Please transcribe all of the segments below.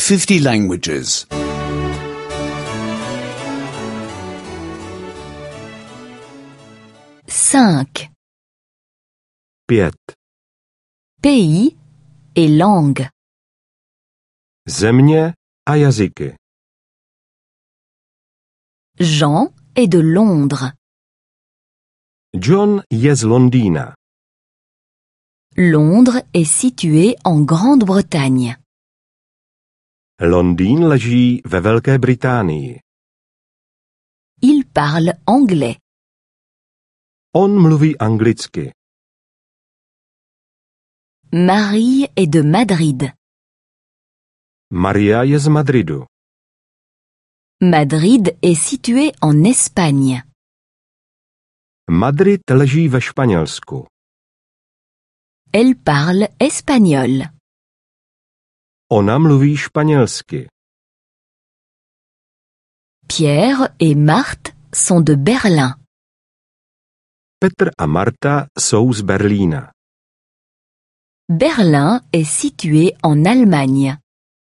50 languages. 5. 5. Pays et langue. Země a jazyky. Jean est de Londres. John je z Londýna. Londres est situé en Grande-Bretagne. Londýn leží ve Velké Británii. Il parle anglais. On mluví anglicky. Marie est de Madrid. Maria je z Madridu. Madrid est situé en Espagne. Madrid leží ve Španělsku. Elle parle espagnol. Ona mluví španělsky. Pierre et Marthe sont de Berlin. Petr a Marta jsou z Berlína. Berlin est situé en Allemagne.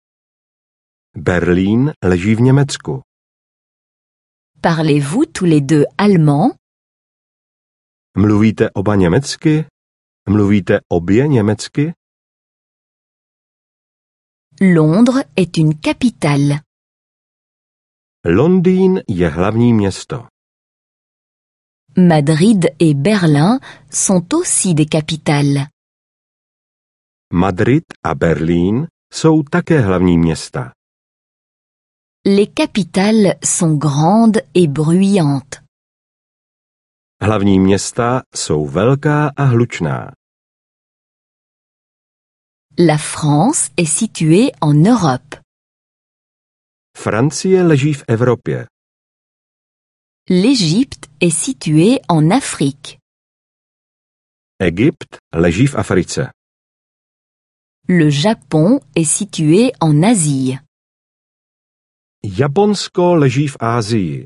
Berlín leží v Německu. Parlez-vous tous les deux allemand? Mluvíte oba německy? Mluvíte obě německy? Londres est une capitale. Londýn je hlavní město. Madrid et Berlin sont aussi des capitales. Madrid a Berlín jsou také hlavní města. Les capitales sont grandes et bruyantes. Hlavní města jsou velká a hlučná. La France est située en Europe. Francie leží v Evropě. L'Égypte est située en Afrique. Egypt leží v Africe. Le Japon est situé en Asie. Japonsko leží v Asii.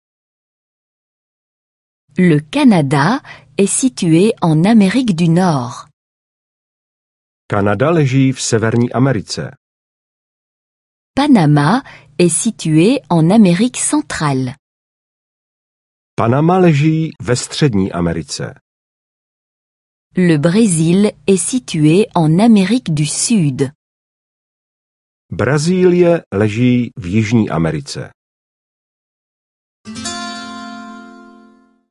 Le Canada est situé en Amérique du Nord. Kanada leží v Severní Americe. Panama est situé en Amérique centrale. Panama leží ve Střední Americe. Le Brésil est situé en Amérique du Sud. Brazílie leží v Jižní Americe.